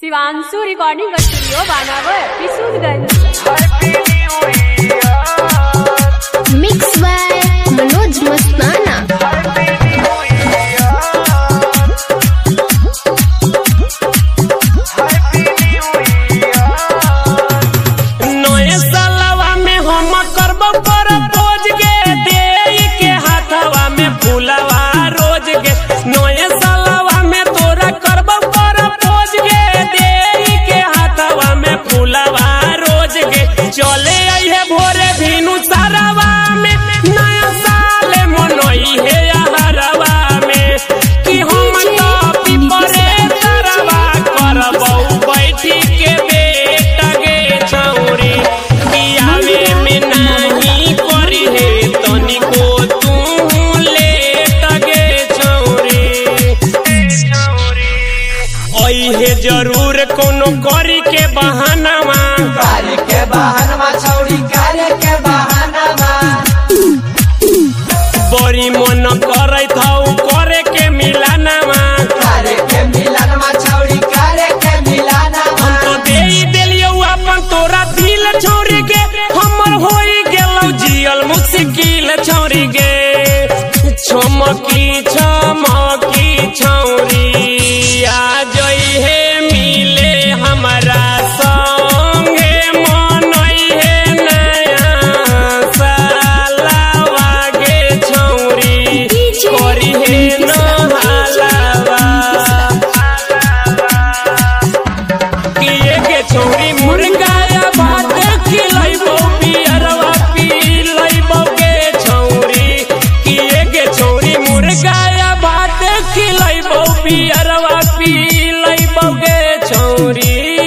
Shivanshu recording studio Banawar Kishorganj. Mix by Manoj Mastana. नए सालवा में हम करब प्रपोज गे, देई के हाथवा में फूलवा रोज गे। नए सालवा में तोरा करब प्रपोज गे, देई के हाथवा में फूलवा रोज गे। चले आइहे भोरे भीनु सारवा में, नया साल मनई है हरवा में। कि हम तो पीपरे तरवा करबौ बैठी के बेटा गे छौरी। पियावे में नहीं करी है तनिको तू लेट गे छौरी। ओहे जरूर कोनो करी के बहानावा, करे के बहानावा छौरी, करे के बहानावा। बड़ी मन करत हौ करे के मिलानावा, करे के मिलानावा छौरी, करे के मिलानावा। हम तो देई देलियौ अपन तोरा दिल छौरी गे। हमर होई गेलौ जियल मुश्किल छौरी गे। छमकी छमकी छौरी आ जई है मिले हमरा संगे, मनई है नया सालवा गे छौरी। करी है नहालवा किए के छौरी। मुर्गा या भात खिलैबौ, पियरवा पिलैबौ गे छौरी। किए के छौरी मुर्गा या भात खिलैबौ, पियरवा पिलैबौ गे छौरी।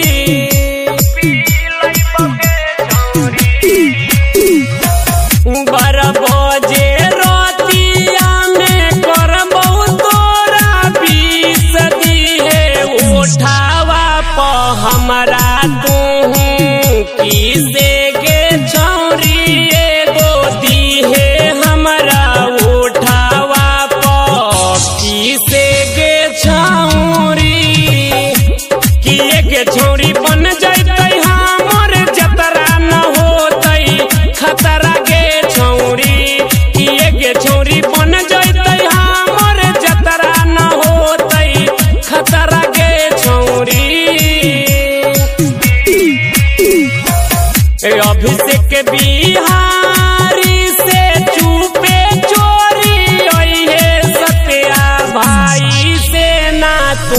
बारह बजे रतिया में करबौ तोरा बीस दिहे उठावा प हमरा तू किसे गे छौरी। एगो दिहे हमरा उठावा प किसे गे छौरी। किए के छौरी बन जैतै हमर जतरा न होतै खतरा गे छौरी। किए के छौरी बन जैतै हमर जतरा न होतै खतरा गे छौरी। अभिषेक बिहारी से चुपे चोरी ओहे सत्या भाई से ना तू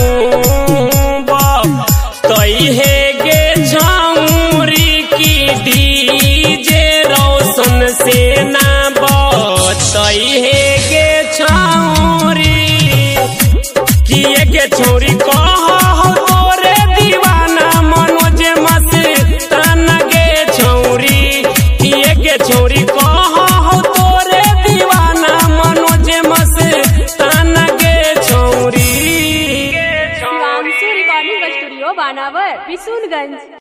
तई है गे छौरी। की डीजे रोशन से ना बतई है गे छौरी। किए के छौरी कहो तोरे दीवाना मनोज मस्ताना गे छौरी। किए के छौरी कहो तोरे दीवाना मनोज मस्ताना गे छौरी। Shivanshu recording studio Banawar Kishorganj.